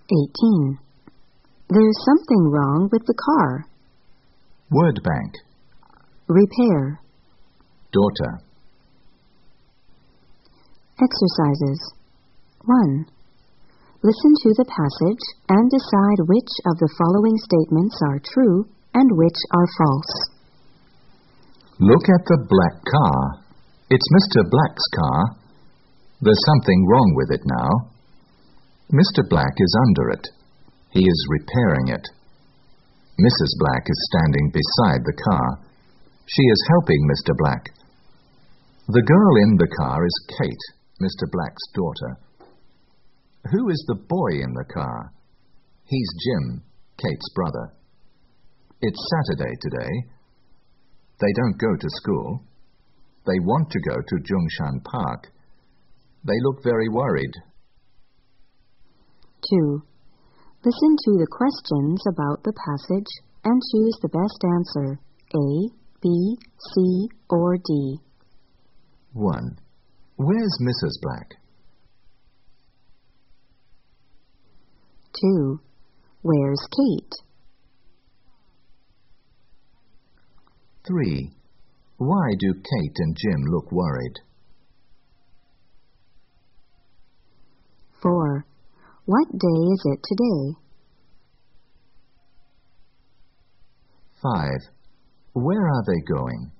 18. There's something wrong with the car. Word bank. Repair. Daughter. Exercises. 1. Listen to the passage and decide which of the following statements are true and which are false. Look at the black car. It's Mr. Black's car. There's something wrong with it now. Mr. Black is under it. He is repairing it. Mrs. Black is standing beside the car. She is helping Mr. Black. The girl in the car is Kate, Mr. Black's daughter. Who is the boy in the car? He's Jim, Kate's brother. It's Saturday today. They don't go to school. They want to go to Zhongshan Park. They look very worried. 2. Listen to the questions about the passage and choose the best answer, A, B, C, or D. 1. Where's Mrs. Black? 2. Where's Kate? 3. Why do Kate and Jim look worried? 4. What day is it today? 5. Where are they going?